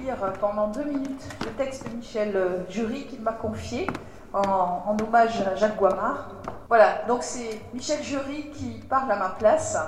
lire pendant 2 minutes le texte de Michel Jury qu'il m'a confié en hommage à Jacques Goimard. Voilà, donc c'est Michel Jury qui parle à ma place.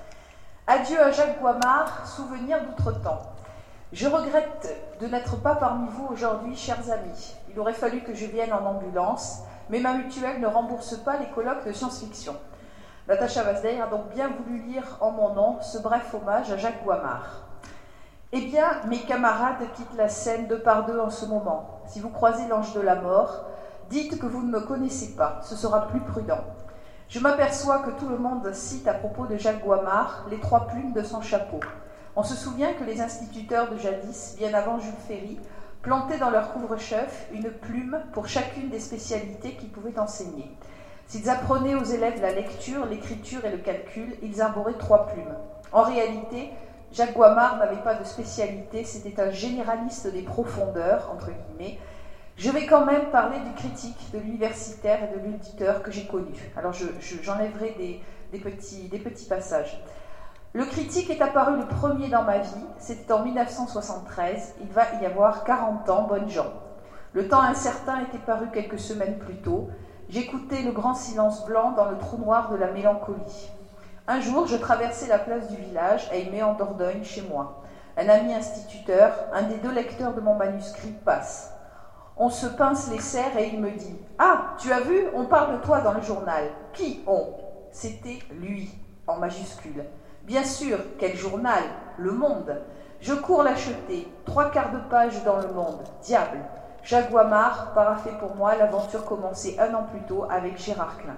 Adieu à Jacques Goimard, souvenir d'outre-temps. Je regrette de n'être pas parmi vous aujourd'hui, chers amis. Il aurait fallu que je vienne en ambulance, mais ma mutuelle ne rembourse pas les colloques de science-fiction. Natacha Vazdeir a donc bien voulu lire en mon nom ce bref hommage à Jacques Goimard. Eh bien, mes camarades quittent la scène 2 par 2 en ce moment. Si vous croisez l'ange de la mort, dites que vous ne me connaissez pas, ce sera plus prudent. Je m'aperçois que tout le monde cite à propos de Jacques Goimard les 3 plumes de son chapeau. On se souvient que les instituteurs de jadis, bien avant Jules Ferry, plantaient dans leur couvre-chef une plume pour chacune des spécialités qu'ils pouvaient enseigner. S'ils apprenaient aux élèves la lecture, l'écriture et le calcul, ils arboraient 3 plumes. En réalité, Jacques Goimard n'avait pas de spécialité, c'était un généraliste des profondeurs, entre guillemets. Je vais quand même parler du critique, de l'universitaire et de l'auditeur que j'ai connu. Alors j'enlèverai des petits passages. Le critique est apparu le premier dans ma vie, c'était en 1973, il va y avoir 40 ans, bonnes gens. Le temps incertain était paru quelques semaines plus tôt. J'écoutais le grand silence blanc dans le trou noir de la mélancolie. Un jour, je traversais la place du village, à Aimé en Dordogne, chez moi. Un ami instituteur, un des 2 lecteurs de mon manuscrit, passe. On se pince les serres et il me dit « Ah, tu as vu, on parle de toi dans le journal. » Qui on ? C'était lui, en majuscule. Bien sûr, quel journal ? Le Monde. Je cours l'acheter, 3/4 de page dans Le Monde. Diable. Jacques Goimard paraphait pour moi l'aventure commencée 1 an plus tôt avec Gérard Klein.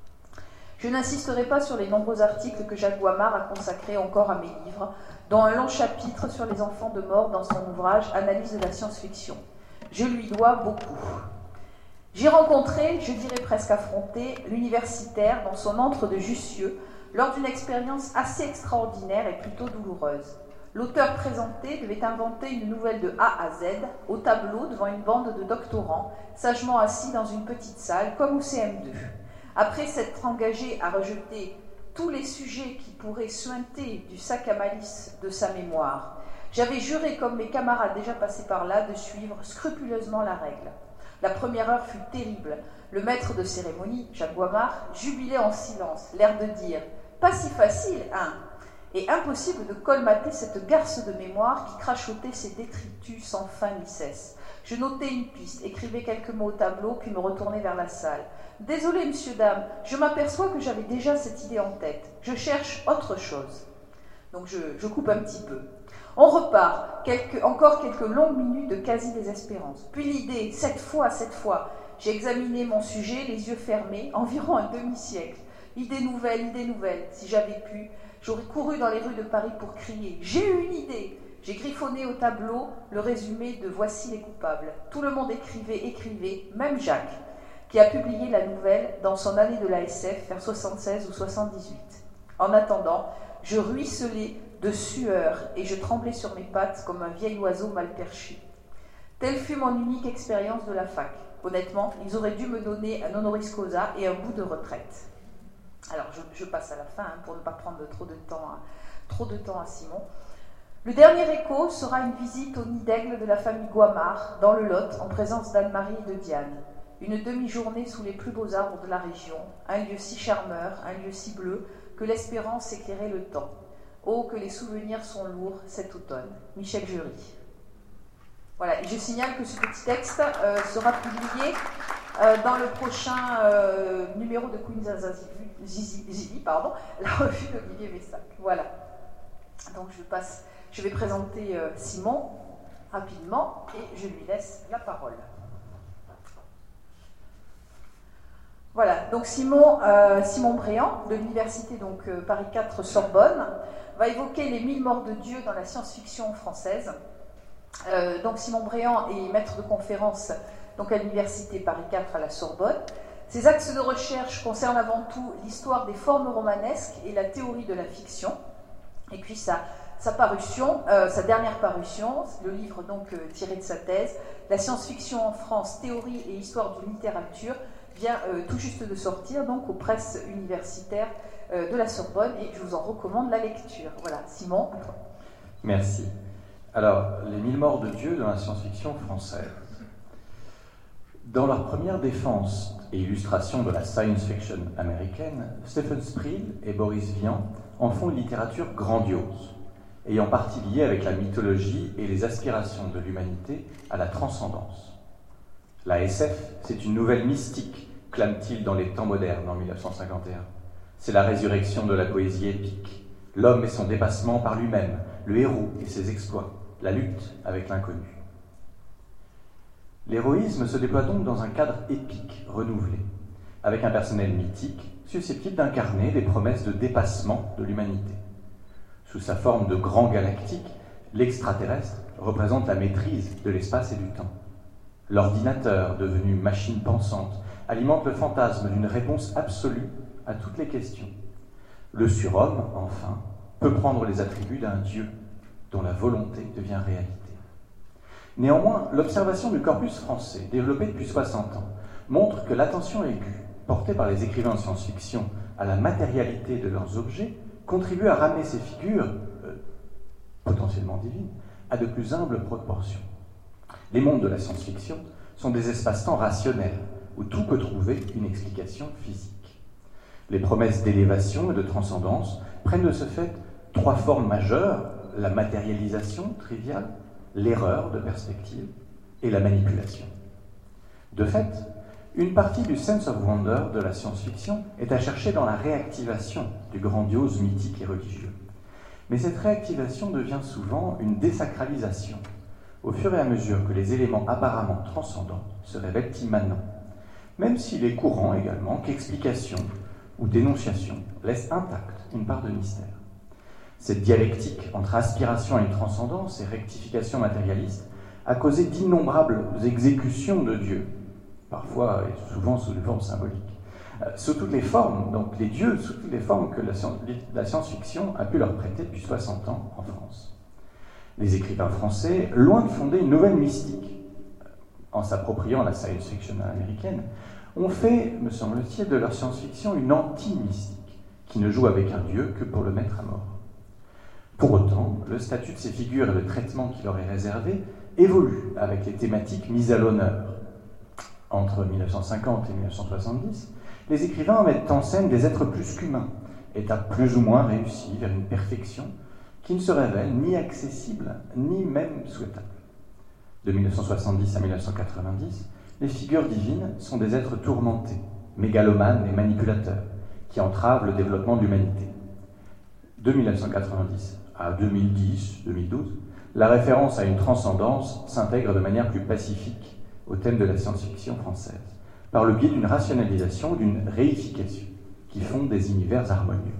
Je n'insisterai pas sur les nombreux articles que Jacques Goimard a consacrés encore à mes livres, dont un long chapitre sur les enfants de mort dans son ouvrage « Analyse de la science-fiction ». Je lui dois beaucoup. J'ai rencontré, je dirais presque affronté, l'universitaire dans son antre de Jussieu lors d'une expérience assez extraordinaire et plutôt douloureuse. L'auteur présenté devait inventer une nouvelle de A à Z, au tableau devant une bande de doctorants, sagement assis dans une petite salle, comme au CM2. Après s'être engagé à rejeter tous les sujets qui pourraient suinter du sac à malice de sa mémoire, j'avais juré, comme mes camarades déjà passés par là, de suivre scrupuleusement la règle. La première heure fut terrible. Le maître de cérémonie, Jacques Goimard, jubilait en silence, l'air de dire « Pas si facile, hein !» Et impossible de colmater cette garce de mémoire qui crachotait ses détritus sans fin ni cesse. Je notais une piste, écrivais quelques mots au tableau, puis me retournais vers la salle. « Désolé, monsieur, dame, je m'aperçois que j'avais déjà cette idée en tête. Je cherche autre chose. » Donc je coupe un petit peu. On repart, encore quelques longues minutes de quasi-désespérance. Puis l'idée, cette fois, j'ai examiné mon sujet, les yeux fermés, environ un demi-siècle. Idée nouvelle, si j'avais pu, j'aurais couru dans les rues de Paris pour crier « J'ai eu une idée !» J'ai griffonné au tableau le résumé de « Voici les coupables ». Tout le monde écrivait, même Jacques, qui a publié la nouvelle dans son année de l'ASF vers 76 ou 78. En attendant, je ruisselais de sueur et je tremblais sur mes pattes comme un vieil oiseau mal perché. Telle fut mon unique expérience de la fac. Honnêtement, ils auraient dû me donner un honoris causa et un bout de retraite. Alors, je passe à la fin pour ne pas prendre trop de temps à Simon. Le dernier écho sera une visite au nid d'aigle de la famille Goimard, dans le Lot, en présence d'Anne-Marie et de Diane. Une demi-journée sous les plus beaux arbres de la région, un lieu si charmeur, un lieu si bleu, que l'espérance éclairait le temps. Oh, que les souvenirs sont lourds cet automne. Michel Jury. Voilà, et je signale que ce petit texte sera publié dans le prochain numéro de Queen Zizi, la revue d'Olivier Messac. Voilà. Donc je vais présenter Simon rapidement et je lui laisse la parole. Voilà, donc Simon Bréant, de l'université Paris 4 Sorbonne, va évoquer les 1000 morts de Dieu dans la science-fiction française. Donc Simon Bréant est maître de conférence à l'université Paris 4 à la Sorbonne. Ses axes de recherche concernent avant tout l'histoire des formes romanesques et la théorie de la fiction. Et puis sa dernière parution, le livre tiré de sa thèse, La science-fiction en France, théorie et histoire d'une littérature, vient tout juste de sortir aux presses universitaires de la Sorbonne et je vous en recommande la lecture. Voilà, Simon, à toi. Merci. Alors, les 1000 morts de Dieu dans la science-fiction française. Dans leur première défense et illustration de la science-fiction américaine, Stephen Sprill et Boris Vian en font une littérature grandiose, ayant partie liée avec la mythologie et les aspirations de l'humanité à la transcendance. La SF, c'est une nouvelle mystique, clame-t-il dans les temps modernes en 1951. C'est la résurrection de la poésie épique, l'homme et son dépassement par lui-même, le héros et ses exploits, la lutte avec l'inconnu. L'héroïsme se déploie donc dans un cadre épique, renouvelé, avec un personnel mythique susceptible d'incarner les promesses de dépassement de l'humanité. Sous sa forme de grand galactique, l'extraterrestre représente la maîtrise de l'espace et du temps. L'ordinateur, devenu machine pensante, alimente le fantasme d'une réponse absolue à toutes les questions. Le surhomme, enfin, peut prendre les attributs d'un dieu dont la volonté devient réalité. Néanmoins, l'observation du corpus français, développé depuis 60 ans, montre que l'attention aiguë portée par les écrivains de science-fiction à la matérialité de leurs objets contribue à ramener ces figures, potentiellement divines, à de plus humbles proportions. Les mondes de la science-fiction sont des espaces-temps rationnels, où tout peut trouver une explication physique. Les promesses d'élévation et de transcendance prennent de ce fait 3 formes majeures: la matérialisation triviale, l'erreur de perspective et la manipulation. De fait, une partie du sense of wonder de la science-fiction est à chercher dans la réactivation du grandiose mythique et religieux. Mais cette réactivation devient souvent une désacralisation, au fur et à mesure que les éléments apparemment transcendants se révèlent immanents, même s'il est courant également qu'explication ou dénonciation laisse intacte une part de mystère. Cette dialectique entre aspiration à une transcendance et rectification matérialiste a causé d'innombrables exécutions de Dieu, parfois et souvent sous une forme symbolique, sous toutes les formes, donc les dieux, sous toutes les formes que la science-fiction a pu leur prêter depuis 60 ans en France. Les écrivains français, loin de fonder une nouvelle mystique, en s'appropriant la science-fiction américaine, ont fait, me semble-t-il, de leur science-fiction une anti-mystique, qui ne joue avec un dieu que pour le mettre à mort. Pour autant, le statut de ces figures et le traitement qui leur est réservé évolue avec les thématiques mises à l'honneur. Entre 1950 et 1970, les écrivains mettent en scène des êtres plus qu'humains, étape plus ou moins réussie vers une perfection qui ne se révèle ni accessible, ni même souhaitable. De 1970 à 1990, les figures divines sont des êtres tourmentés, mégalomanes et manipulateurs, qui entravent le développement de l'humanité. De 1990 à 2010-2012, la référence à une transcendance s'intègre de manière plus pacifique au thème de la science-fiction française, par le biais d'une rationalisation, d'une réification, qui fonde des univers harmonieux.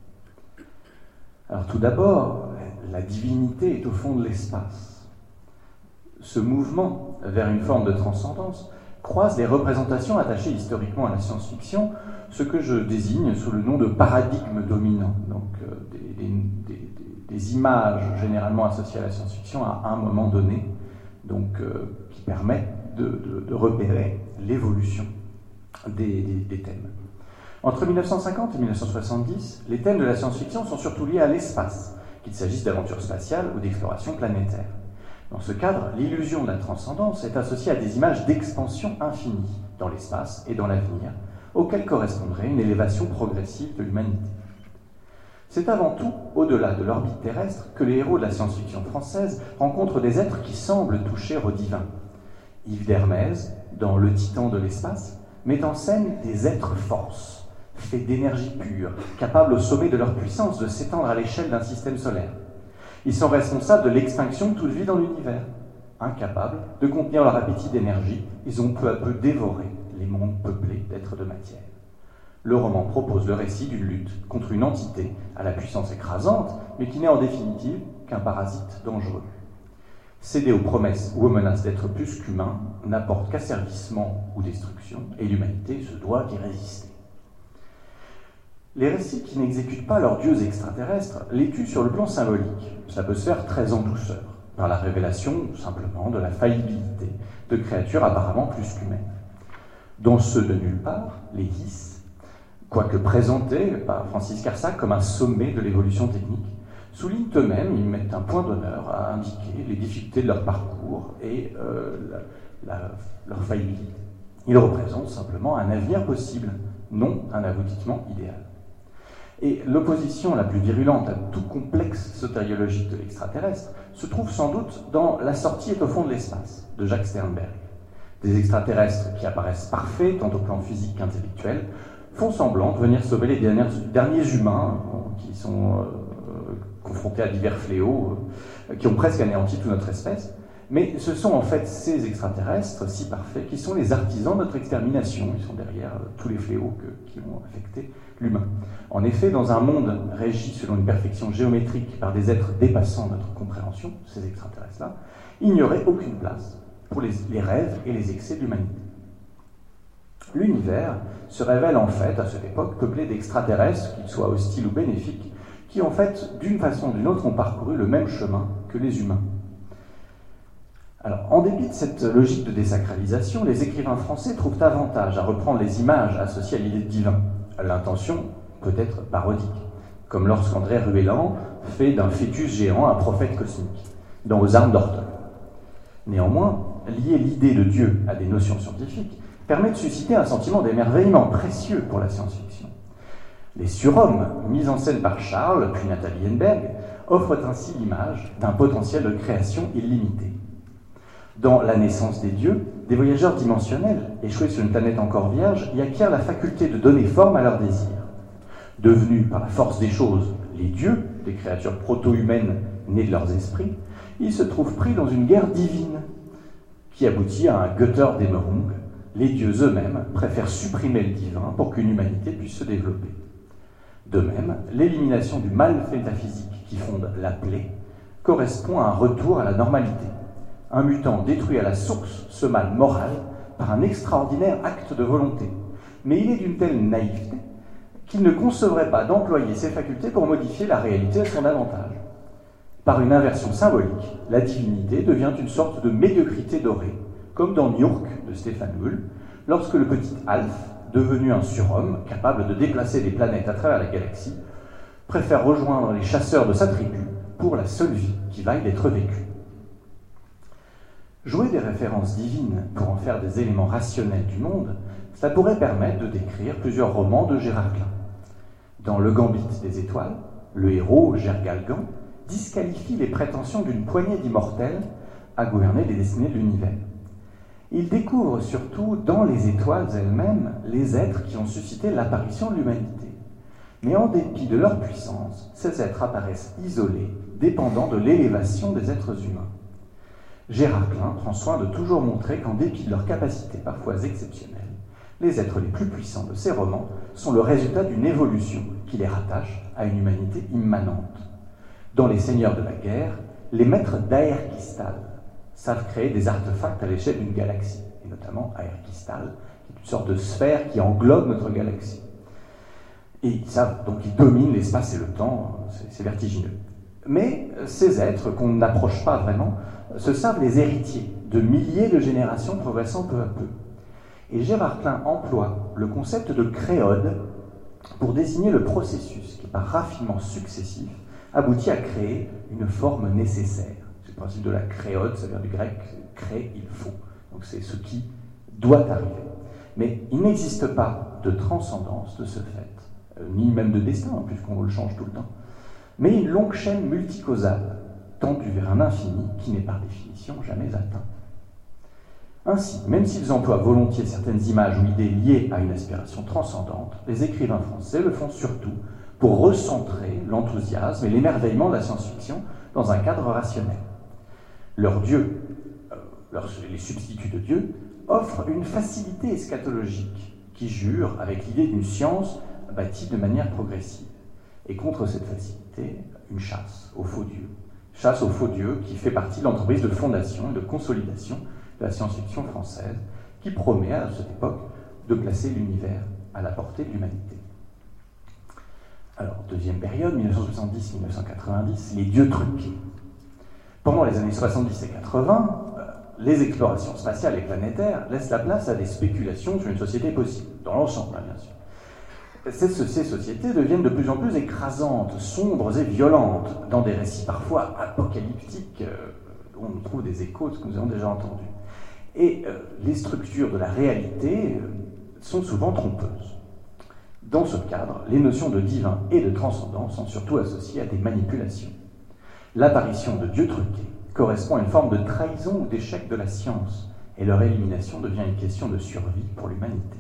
Alors tout d'abord, la divinité est au fond de l'espace. Ce mouvement vers une forme de transcendance croise des représentations attachées historiquement à la science-fiction, ce que je désigne sous le nom de paradigme dominant, donc des images généralement associées à la science-fiction à un moment donné, donc qui permettent de repérer l'évolution des thèmes. Entre 1950 et 1970, les thèmes de la science-fiction sont surtout liés à l'espace, qu'il s'agisse d'aventures spatiales ou d'exploration planétaire. Dans ce cadre, l'illusion de la transcendance est associée à des images d'expansion infinie dans l'espace et dans l'avenir, auxquelles correspondrait une élévation progressive de l'humanité. C'est avant tout, au-delà de l'orbite terrestre, que les héros de la science-fiction française rencontrent des êtres qui semblent toucher au divin. Yves d'Hermès, dans Le Titan de l'espace, met en scène des êtres forces, faits d'énergie pure, capables au sommet de leur puissance de s'étendre à l'échelle d'un système solaire. Ils sont responsables de l'extinction de toute vie dans l'univers. Incapables de contenir leur appétit d'énergie, ils ont peu à peu dévoré les mondes peuplés d'êtres de matière. Le roman propose le récit d'une lutte contre une entité à la puissance écrasante, mais qui n'est en définitive qu'un parasite dangereux. Céder aux promesses ou aux menaces d'être plus qu'humain n'apporte qu'asservissement ou destruction, et l'humanité se doit d'y résister. Les récits qui n'exécutent pas leurs dieux extraterrestres les tuent sur le plan symbolique. Ça peut se faire très en douceur, par la révélation, simplement, de la faillibilité de créatures apparemment plus qu'humaines. Dans ceux de nulle part, les Hys, quoique présentés par Francis Carsac comme un sommet de l'évolution technique, soulignent eux-mêmes, ils mettent un point d'honneur à indiquer les difficultés de leur parcours et leur faillibilité. Ils représentent simplement un avenir possible, non un aboutissement idéal. Et l'opposition la plus virulente à tout complexe sotériologique de l'extraterrestre se trouve sans doute dans La sortie est au fond de l'espace, de Jacques Sternberg. Des extraterrestres qui apparaissent parfaits, tant au plan physique qu'intellectuel, font semblant de venir sauver les derniers humains qui sont confrontés à divers fléaux, qui ont presque anéanti toute notre espèce. Mais ce sont en fait ces extraterrestres si parfaits qui sont les artisans de notre extermination. Ils sont derrière tous les fléaux qui ont affecté l'humain. En effet, dans un monde régi selon une perfection géométrique par des êtres dépassant notre compréhension, ces extraterrestres-là, il n'y aurait aucune place pour les rêves et les excès de l'humanité. L'univers se révèle en fait, à cette époque, peuplé d'extraterrestres, qu'ils soient hostiles ou bénéfiques, qui en fait, d'une façon ou d'une autre, ont parcouru le même chemin que les humains. Alors, en dépit de cette logique de désacralisation, les écrivains français trouvent avantage à reprendre les images associées à l'idée de divin. L'intention peut être parodique, comme lorsqu'André Ruellan fait d'un fœtus géant un prophète cosmique, dans Aux armes d'Orton. Néanmoins, lier l'idée de Dieu à des notions scientifiques permet de susciter un sentiment d'émerveillement précieux pour la science-fiction. Les surhommes, mis en scène par Charles, puis Nathalie Henneberg, offrent ainsi l'image d'un potentiel de création illimité. Dans La naissance des dieux, des voyageurs dimensionnels, échoués sur une planète encore vierge, y acquièrent la faculté de donner forme à leurs désirs. Devenus par la force des choses les dieux, des créatures proto-humaines nées de leurs esprits, ils se trouvent pris dans une guerre divine qui aboutit à un Götterdämmerung. Les dieux eux-mêmes préfèrent supprimer le divin pour qu'une humanité puisse se développer. De même, l'élimination du mal métaphysique qui fonde la plaie correspond à un retour à la normalité. Un mutant détruit à la source ce mal moral par un extraordinaire acte de volonté. Mais il est d'une telle naïveté qu'il ne concevrait pas d'employer ses facultés pour modifier la réalité à son avantage. Par une inversion symbolique, la divinité devient une sorte de médiocrité dorée, comme dans Njurk de Stefan Bull, lorsque le petit Alf, devenu un surhomme, capable de déplacer des planètes à travers la galaxie, préfère rejoindre les chasseurs de sa tribu pour la seule vie qui vaille d'être vécue. Jouer des références divines pour en faire des éléments rationnels du monde, cela pourrait permettre de décrire plusieurs romans de Gérard Klein. Dans Le Gambit des étoiles, le héros, Gergalgan, disqualifie les prétentions d'une poignée d'immortels à gouverner les destinées de l'univers. Il découvre surtout dans les étoiles elles-mêmes les êtres qui ont suscité l'apparition de l'humanité. Mais en dépit de leur puissance, ces êtres apparaissent isolés, dépendant de l'élévation des êtres humains. Gérard Klein prend soin de toujours montrer qu'en dépit de leurs capacités parfois exceptionnelles, les êtres les plus puissants de ses romans sont le résultat d'une évolution qui les rattache à une humanité immanente. Dans Les Seigneurs de la Guerre, les maîtres d'Aerkistal savent créer des artefacts à l'échelle d'une galaxie, et notamment Aerkistal, qui est une sorte de sphère qui englobe notre galaxie. Et ils savent, donc ils dominent l'espace et le temps, c'est vertigineux. Mais ces êtres, qu'on n'approche pas vraiment, se savent les héritiers de milliers de générations progressant peu à peu. Et Gérard Klein emploie le concept de créode pour désigner le processus qui, par raffinement successif, aboutit à créer une forme nécessaire. C'est le principe de la créode, ça vient du grec cré, il faut. Donc c'est ce qui doit arriver. Mais il n'existe pas de transcendance de ce fait, ni même de destin, puisqu'on le change tout le temps, mais une longue chaîne multicausale, tendue vers un infini qui n'est par définition jamais atteint. Ainsi, même s'ils emploient volontiers certaines images ou idées liées à une aspiration transcendante, les écrivains français le font surtout pour recentrer l'enthousiasme et l'émerveillement de la science-fiction dans un cadre rationnel. Leurs dieux, les substituts de Dieu, offrent une facilité eschatologique qui jure avec l'idée d'une science bâtie de manière progressive. Et contre cette facilité, une chasse aux faux dieux. Chasse aux faux dieux qui fait partie de l'entreprise de fondation et de consolidation de la science-fiction française, qui promet à cette époque de placer l'univers à la portée de l'humanité. Alors, deuxième période, 1970-1990, les dieux truqués. Pendant les années 70 et 80, les explorations spatiales et planétaires laissent la place à des spéculations sur une société possible, dans l'ensemble, bien sûr. Ces sociétés deviennent de plus en plus écrasantes, sombres et violentes, dans des récits parfois apocalyptiques, où on trouve des échos de ce que nous avons déjà entendu. Et les structures de la réalité sont souvent trompeuses. Dans ce cadre, les notions de divin et de transcendant sont surtout associées à des manipulations. L'apparition de dieux truqués correspond à une forme de trahison ou d'échec de la science, et leur élimination devient une question de survie pour l'humanité.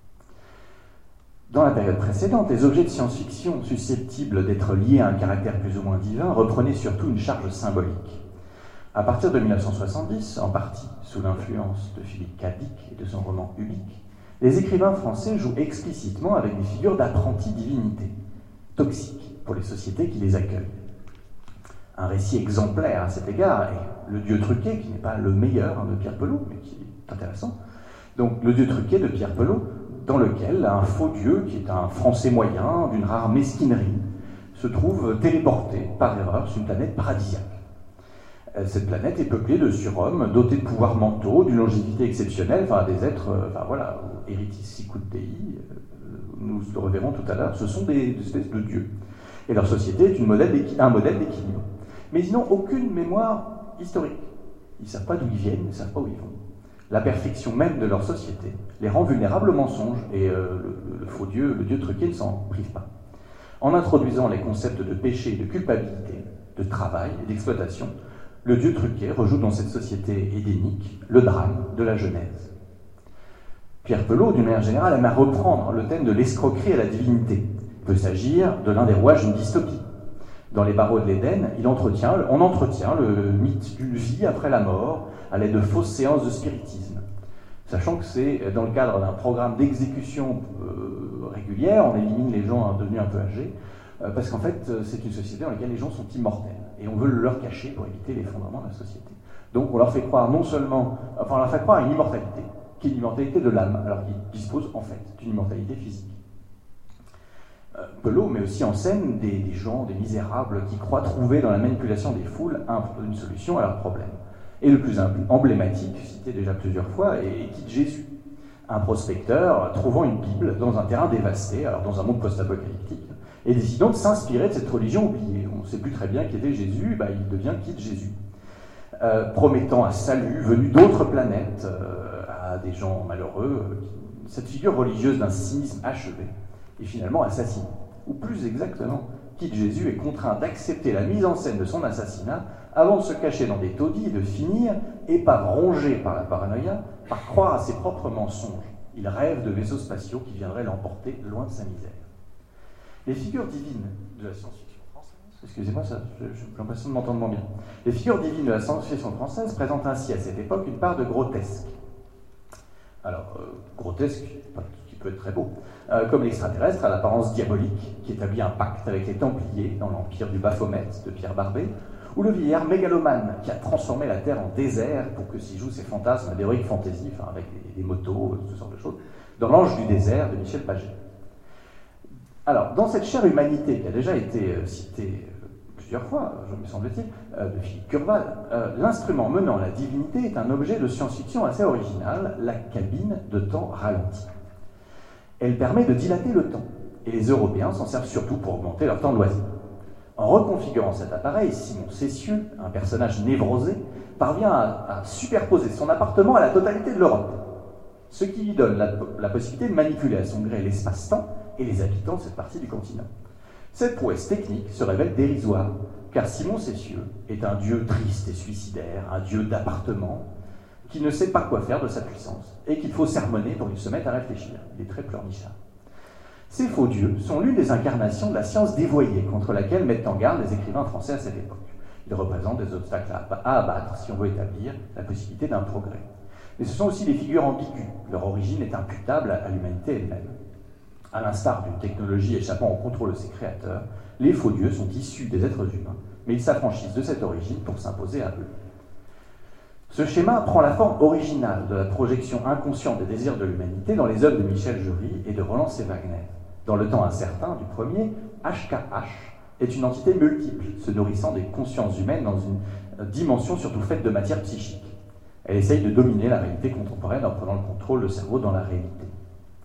Dans la période précédente, les objets de science-fiction susceptibles d'être liés à un caractère plus ou moins divin reprenaient surtout une charge symbolique. À partir de 1970, en partie sous l'influence de Philippe K. Dick et de son roman Ubik, les écrivains français jouent explicitement avec des figures d'apprentis divinités, toxiques pour les sociétés qui les accueillent. Un récit exemplaire à cet égard est Le Dieu truqué, qui n'est pas le meilleur de Pierre Pelot, mais qui est intéressant. Donc, Le Dieu truqué de Pierre Pelot, dans lequel un faux dieu, qui est un Français moyen, d'une rare mesquinerie, se trouve téléporté par erreur sur une planète paradisiaque. Cette planète est peuplée de surhommes, dotés de pouvoirs mentaux, d'une longévité exceptionnelle, enfin des êtres, Eritis Sicut Dei, nous le reverrons tout à l'heure, ce sont des espèces de dieux. Et leur société est un modèle d'équilibre. Mais ils n'ont aucune mémoire historique. Ils ne savent pas d'où ils viennent, ils ne savent pas où ils vont. La perfection même de leur société les rend vulnérables aux mensonges, et le faux dieu, le dieu truqué, ne s'en prive pas. En introduisant les concepts de péché, de culpabilité, de travail et d'exploitation, le dieu truqué rejoue dans cette société édénique le drame de la Genèse. Pierre Pelot, d'une manière générale, aime à reprendre le thème de l'escroquerie à la divinité. Il peut s'agir de l'un des rouages d'une dystopie. Dans Les Barreaux de l'Éden, on entretient le mythe d'une vie après la mort à l'aide de fausses séances de spiritisme. Sachant que c'est dans le cadre d'un programme d'exécution régulière, on élimine les gens devenus un peu âgés, parce qu'en fait, c'est une société dans laquelle les gens sont immortels, et on veut le leur cacher pour éviter l'effondrement de la société. Donc on leur fait croire on leur fait croire à une immortalité, qui est l'immortalité de l'âme, alors qu'ils disposent en fait d'une immortalité physique. Pelot met aussi en scène des gens, des misérables, qui croient trouver dans la manipulation des foules une solution à leurs problèmes. Et le plus emblématique, cité déjà plusieurs fois, est Kid Jésus, un prospecteur trouvant une Bible dans un terrain dévasté, alors dans un monde post-apocalyptique, et décidant de s'inspirer de cette religion oubliée. On ne sait plus très bien qui était Jésus, il devient Kid Jésus, promettant un salut venu d'autres planètes à des gens malheureux. Cette figure religieuse d'un cynisme achevé est finalement assassiné. Ou plus exactement, Kid Jésus est contraint d'accepter la mise en scène de son assassinat avant de se cacher dans des taudis et de finir, épave rongé par la paranoïa, par croire à ses propres mensonges. Il rêve de vaisseaux spatiaux qui viendraient l'emporter loin de sa misère. Les figures divines de la science-fiction française, excusez-moi, j'ai l'impression de m'entendre bien. Les figures divines de la science-fiction française présentent ainsi à cette époque une part de grotesque. Alors, grotesque, qui peut être très beau, comme l'extraterrestre à l'apparence diabolique, qui établit un pacte avec les Templiers dans l'empire du Baphomet de Pierre Barbet, ou le vieillard mégalomane qui a transformé la Terre en désert pour que s'y jouent ses fantasmes d'héroïque fantasy, avec des motos, ce genre de choses, dans L'Ange du désert de Michel Paget. Alors, dans cette chère humanité qui a déjà été citée plusieurs fois, me semble-t-il, de Philippe Curval, l'instrument menant la divinité est un objet de science-fiction assez original, la cabine de temps ralenti. Elle permet de dilater le temps, et les Européens s'en servent surtout pour augmenter leur temps de loisir. En reconfigurant cet appareil, Simon Cessieux, un personnage névrosé, parvient à superposer son appartement à la totalité de l'Europe, ce qui lui donne la possibilité de manipuler à son gré l'espace-temps et les habitants de cette partie du continent. Cette prouesse technique se révèle dérisoire, car Simon Cessieux est un dieu triste et suicidaire, un dieu d'appartement, qui ne sait pas quoi faire de sa puissance, et qu'il faut sermonner pour qu'il se mette à réfléchir. Il est très pleurnichard. Ces faux dieux sont l'une des incarnations de la science dévoyée contre laquelle mettent en garde les écrivains français à cette époque. Ils représentent des obstacles à abattre si on veut établir la possibilité d'un progrès. Mais ce sont aussi des figures ambiguës. Leur origine est imputable à l'humanité elle-même. À l'instar d'une technologie échappant au contrôle de ses créateurs, les faux dieux sont issus des êtres humains, mais ils s'affranchissent de cette origine pour s'imposer à eux. Ce schéma prend la forme originale de la projection inconsciente des désirs de l'humanité dans les œuvres de Michel Jury et de Roland C. Wagner. Dans le temps incertain du premier, HKH est une entité multiple, se nourrissant des consciences humaines dans une dimension surtout faite de matière psychique. Elle essaye de dominer la réalité contemporaine en prenant le contrôle du cerveau dans la réalité.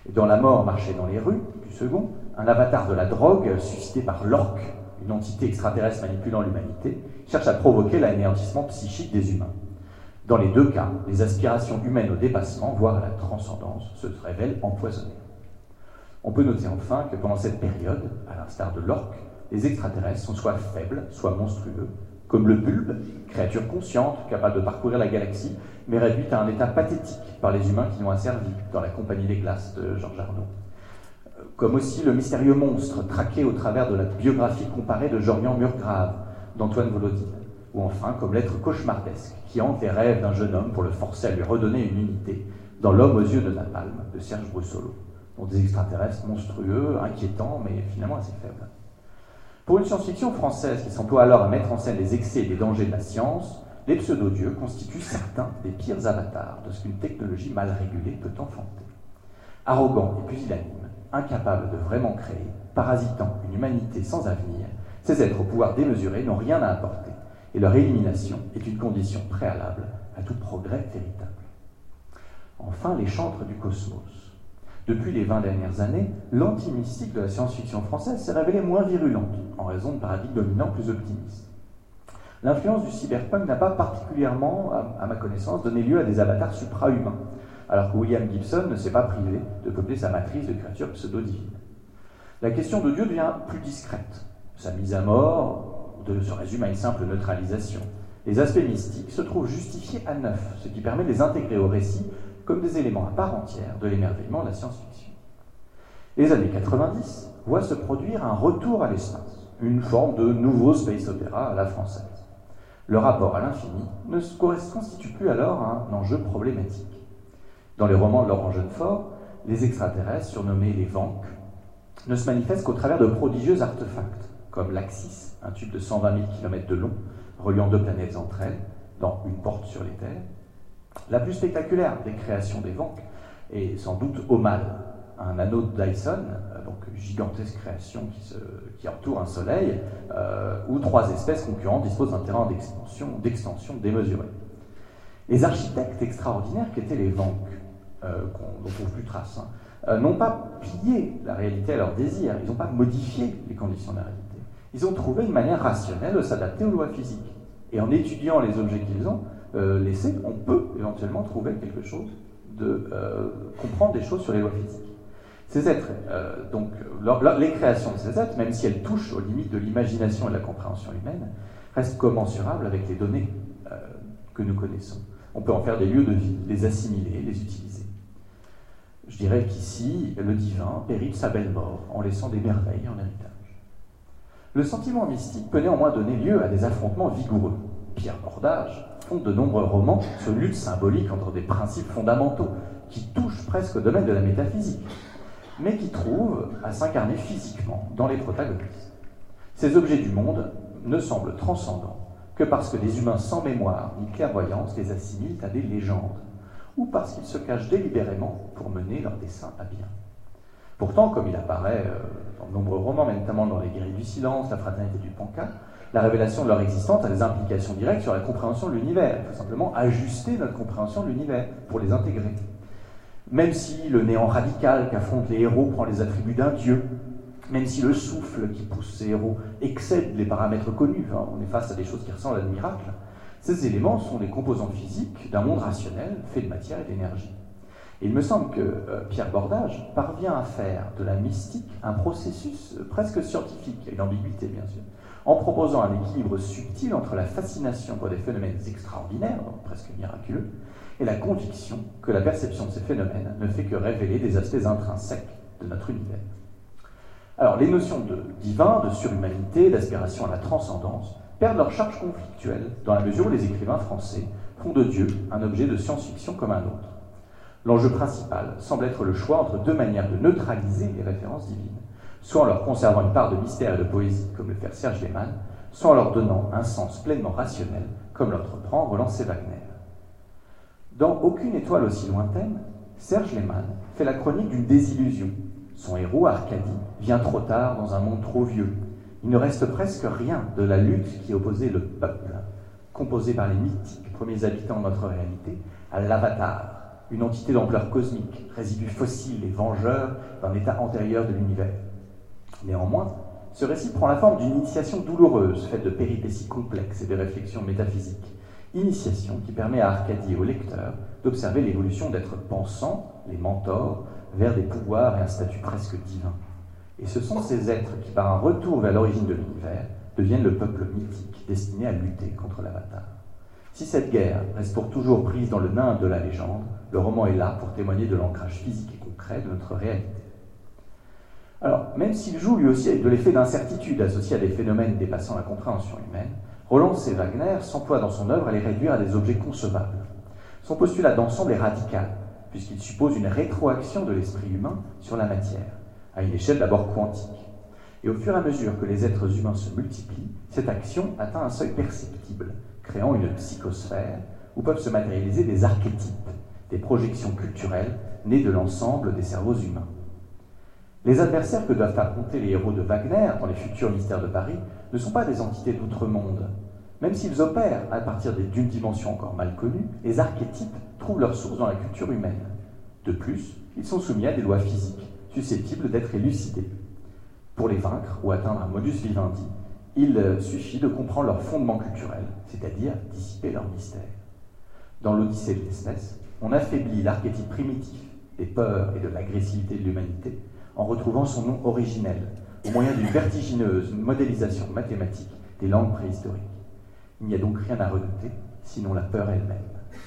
Et dans La mort marchait dans les rues, du second, un avatar de la drogue suscité par l'orque, une entité extraterrestre manipulant l'humanité, cherche à provoquer l'anéantissement psychique des humains. Dans les deux cas, les aspirations humaines au dépassement, voire à la transcendance, se révèlent empoisonnées. On peut noter enfin que pendant cette période, à l'instar de l'orque, les extraterrestres sont soit faibles, soit monstrueux, comme le bulbe, créature consciente, capable de parcourir la galaxie, mais réduite à un état pathétique par les humains qui l'ont asservi, dans La Compagnie des Glaces de Georges Arnaud. Comme aussi le mystérieux monstre, traqué au travers de la biographie comparée de Jorian Murgrave, d'Antoine Volodine, ou enfin comme l'être cauchemardesque, qui hante les rêves d'un jeune homme pour le forcer à lui redonner une unité, dans L'homme aux yeux de napalm, de Serge Brussolo, dont des extraterrestres monstrueux, inquiétants, mais finalement assez faibles. Pour une science-fiction française qui s'emploie alors à mettre en scène les excès et les dangers de la science, les pseudo-dieux constituent certains des pires avatars de ce qu'une technologie mal régulée peut enfanter. Arrogants et pusillanimes, incapables de vraiment créer, parasitant une humanité sans avenir, ces êtres au pouvoir démesuré n'ont rien à apporter, et leur élimination est une condition préalable à tout progrès véritable. Enfin, les chantres du cosmos. Depuis les 20 dernières années, l'anti-mystique de la science-fiction française s'est révélée moins virulente, en raison de paradigmes dominants plus optimistes. L'influence du cyberpunk n'a pas particulièrement, à ma connaissance, donné lieu à des avatars supra-humains, alors que William Gibson ne s'est pas privé de peupler sa matrice de créatures pseudo-divines. La question de Dieu devient plus discrète. Sa mise à mort se résume à une simple neutralisation. Les aspects mystiques se trouvent justifiés à neuf, ce qui permet de les intégrer au récit comme des éléments à part entière de l'émerveillement de la science-fiction. Les années 90 voient se produire un retour à l'espace, une forme de nouveau space opéra à la française. Le rapport à l'infini ne se constitue plus alors un enjeu problématique. Dans les romans de Laurent Jeunefort, les extraterrestres, surnommés les Vanks, ne se manifestent qu'au travers de prodigieux artefacts, comme l'Axis, un tube de 120 000 km de long, reliant deux planètes entre elles, dans Une porte sur les terres. La plus spectaculaire des créations des Vanks est sans doute Omal, un anneau de Dyson, donc gigantesque création qui entoure un soleil, où trois espèces concurrentes disposent d'un terrain d'extension démesuré. Les architectes extraordinaires qu'étaient les Vanks, dont on ne trouve plus trace, n'ont pas plié la réalité à leurs désirs, ils n'ont pas modifié les conditions de la réalité. Ils ont trouvé une manière rationnelle de s'adapter aux lois physiques. Et en étudiant les objets qu'ils ont laissés, on peut éventuellement trouver quelque chose comprendre des choses sur les lois physiques. Ces êtres, les créations de ces êtres, même si elles touchent aux limites de l'imagination et de la compréhension humaine, restent commensurables avec les données que nous connaissons. On peut en faire des lieux de vie, les assimiler, les utiliser. Je dirais qu'ici, le divin périt de sa belle mort en laissant des merveilles en héritage. Le sentiment mystique peut néanmoins donner lieu à des affrontements vigoureux. Pierre Bordage fonde de nombreux romans sur une lutte symbolique entre des principes fondamentaux qui touchent presque au domaine de la métaphysique, mais qui trouvent à s'incarner physiquement dans les protagonistes. Ces objets du monde ne semblent transcendants que parce que les humains sans mémoire ni clairvoyance les assimilent à des légendes, ou parce qu'ils se cachent délibérément pour mener leur dessein à bien. Pourtant, comme il apparaît dans de nombreux romans, mais notamment dans Les Guerriers du Silence, La Fraternité du Panca, la révélation de leur existence a des implications directes sur la compréhension de l'univers. Il faut simplement ajuster notre compréhension de l'univers pour les intégrer. Même si le néant radical qu'affrontent les héros prend les attributs d'un dieu, même si le souffle qui pousse ces héros excède les paramètres connus, on est face à des choses qui ressemblent à des miracles, ces éléments sont des composants physiques d'un monde rationnel fait de matière et d'énergie. Et il me semble que Pierre Bordage parvient à faire de la mystique un processus presque scientifique, et l'ambiguïté bien sûr, en proposant un équilibre subtil entre la fascination pour des phénomènes extraordinaires, donc presque miraculeux, et la conviction que la perception de ces phénomènes ne fait que révéler des aspects intrinsèques de notre univers. Alors, les notions de divin, de surhumanité, d'aspiration à la transcendance perdent leur charge conflictuelle dans la mesure où les écrivains français font de Dieu un objet de science-fiction comme un autre. L'enjeu principal semble être le choix entre deux manières de neutraliser les références divines, soit en leur conservant une part de mystère et de poésie, comme le fait Serge Lehmann, soit en leur donnant un sens pleinement rationnel, comme l'entreprend Roland C. Wagner. Dans Aucune étoile aussi lointaine, Serge Lehmann fait la chronique d'une désillusion. Son héros, Arcadie, vient trop tard dans un monde trop vieux. Il ne reste presque rien de la lutte qui opposait le peuple, composé par les mythiques premiers habitants de notre réalité, à l'avatar, une entité d'ampleur cosmique, résidu fossile et vengeur d'un état antérieur de l'univers. Néanmoins, ce récit prend la forme d'une initiation douloureuse, faite de péripéties complexes et de réflexions métaphysiques. Initiation qui permet à Arcadie et au lecteur d'observer l'évolution d'êtres pensants, les mentors, vers des pouvoirs et un statut presque divin. Et ce sont ces êtres qui, par un retour vers l'origine de l'univers, deviennent le peuple mythique destiné à lutter contre l'Avatar. Si cette guerre reste pour toujours prise dans le nimbe de la légende, le roman est là pour témoigner de l'ancrage physique et concret de notre réalité. Alors, même s'il joue lui aussi avec de l'effet d'incertitude associé à des phénomènes dépassant la compréhension humaine, Roland C. Wagner s'emploie dans son œuvre à les réduire à des objets concevables. Son postulat d'ensemble est radical, puisqu'il suppose une rétroaction de l'esprit humain sur la matière, à une échelle d'abord quantique. Et au fur et à mesure que les êtres humains se multiplient, cette action atteint un seuil perceptible, créant une psychosphère où peuvent se matérialiser des archétypes, des projections culturelles nées de l'ensemble des cerveaux humains. Les adversaires que doivent affronter les héros de Wagner dans les futurs mystères de Paris ne sont pas des entités d'outre-monde. Même s'ils opèrent à partir d'une dimension encore mal connue, les archétypes trouvent leur source dans la culture humaine. De plus, ils sont soumis à des lois physiques, susceptibles d'être élucidées. Pour les vaincre ou atteindre un modus vivendi, il suffit de comprendre leur fondement culturel, c'est-à-dire dissiper leur mystère. Dans l'Odyssée de l'espèce, on affaiblit l'archétype primitif des peurs et de l'agressivité de l'humanité en retrouvant son nom originel, au moyen d'une vertigineuse modélisation mathématique des langues préhistoriques. Il n'y a donc rien à redouter, sinon la peur elle-même.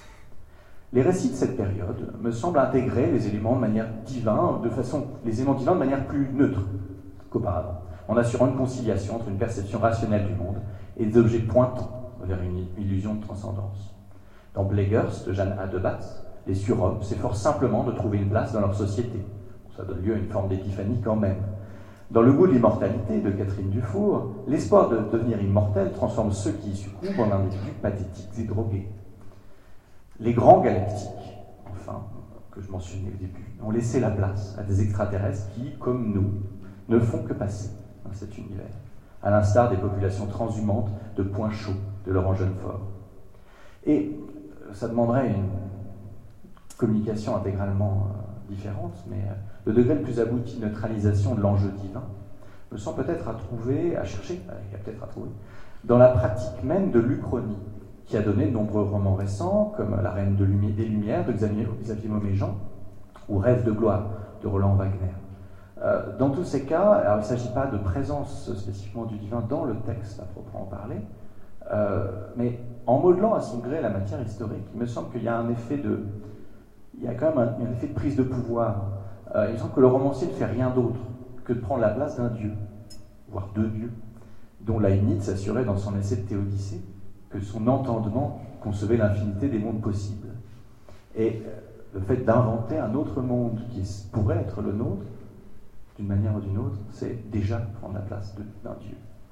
Les récits de cette période me semblent intégrer les éléments de manière divine, les éléments divins de manière plus neutre qu'auparavant, en assurant une conciliation entre une perception rationnelle du monde et des objets pointant vers une illusion de transcendance. Dans Bleggers de Jeanne Adebatz, les surhommes s'efforcent simplement de trouver une place dans leur société. Ça donne lieu à une forme d'épiphanie quand même. Dans Le goût de l'immortalité de Catherine Dufour, l'espoir de devenir immortel transforme ceux qui y succombent en individus pathétiques et drogués. Les grands galactiques, enfin, que je mentionnais au début, ont laissé la place à des extraterrestres qui, comme nous, ne font que passer dans cet univers, à l'instar des populations transhumantes de points chauds de leur jeune fort. Et ça demanderait une communication intégralement différente, mais le degré le plus abouti de neutralisation de l'enjeu divin me semble peut-être à chercher, dans la pratique même de l'Uchronie, qui a donné de nombreux romans récents, comme La Reine des Lumières de Xavier Mauméjean, ou Rêve de gloire de Roland Wagner. Dans tous ces cas, alors il ne s'agit pas de présence spécifiquement du divin dans le texte, à proprement parler, mais en modelant à son gré la matière historique, il me semble qu'il y a un effet il y a quand même un effet de prise de pouvoir. Il me semble que le romancier ne fait rien d'autre que de prendre la place d'un dieu, voire deux dieux, dont Leibniz s'assurait dans son essai de Théodicée que son entendement concevait l'infinité des mondes possibles. Et le fait d'inventer un autre monde qui pourrait être le nôtre, d'une manière ou d'une autre, c'est déjà prendre la place d'un dieu.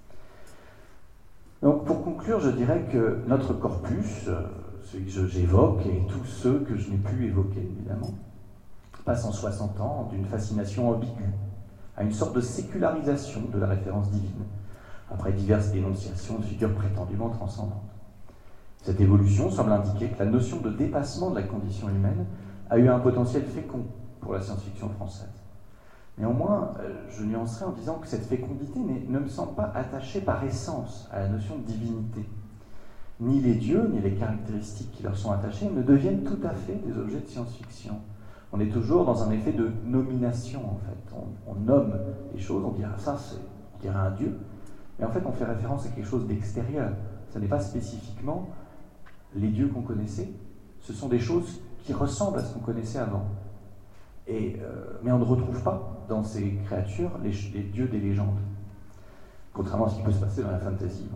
Donc pour conclure, je dirais que notre corpus, celui que j'évoque et tous ceux que je n'ai pu évoquer évidemment, passe en 60 ans d'une fascination ambiguë à une sorte de sécularisation de la référence divine, après diverses dénonciations de figures prétendument transcendantes. Cette évolution semble indiquer que la notion de dépassement de la condition humaine a eu un potentiel fécond pour la science-fiction française. Néanmoins, je nuancerai en disant que cette fécondité ne me semble pas attachée par essence à la notion de divinité. Ni les dieux, ni les caractéristiques qui leur sont attachées ne deviennent tout à fait des objets de science-fiction. On est toujours dans un effet de nomination, en fait. On nomme les choses, on dirait ça, on dirait un dieu, mais en fait on fait référence à quelque chose d'extérieur. Ce n'est pas spécifiquement les dieux qu'on connaissait, ce sont des choses qui ressemblent à ce qu'on connaissait avant. Mais on ne retrouve pas dans ces créatures les dieux des légendes, contrairement à ce qui peut se passer dans la fantasy.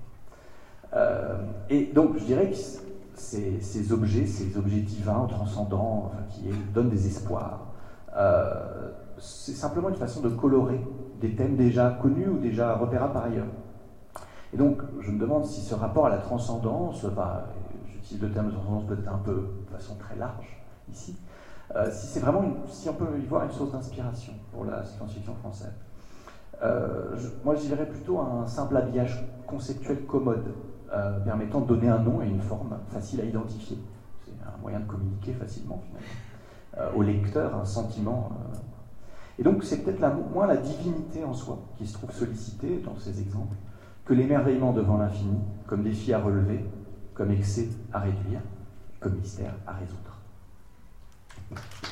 Et donc je dirais que ces objets divins, transcendants, qui donnent des espoirs, c'est simplement une façon de colorer des thèmes déjà connus ou déjà repérables par ailleurs. Et donc je me demande si ce rapport à la transcendance, j'utilise le terme de transcendance peut-être un peu de façon très large ici, si on peut y voir une source d'inspiration pour la science-fiction française. Moi, je dirais plutôt un simple habillage conceptuel commode, permettant de donner un nom et une forme facile à identifier. C'est c'est un moyen de communiquer facilement, finalement, au lecteur, un sentiment. Et donc, c'est peut-être moins la divinité en soi qui se trouve sollicitée dans ces exemples, que l'émerveillement devant l'infini, comme défi à relever, comme excès à réduire, comme mystère à résoudre.